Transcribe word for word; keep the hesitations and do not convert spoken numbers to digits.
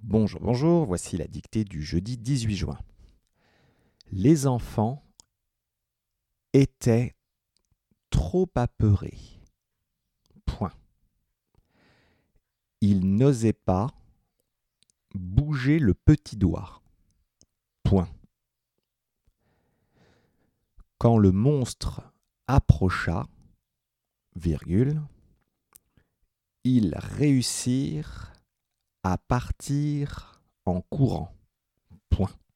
Bonjour, bonjour, voici la dictée du jeudi dix-huit juin. Les enfants étaient trop apeurés. Point. Ils n'osaient pas bouger le petit doigt. Point. Quand le monstre approcha, virgule, ils réussirent à partir en courant. Point.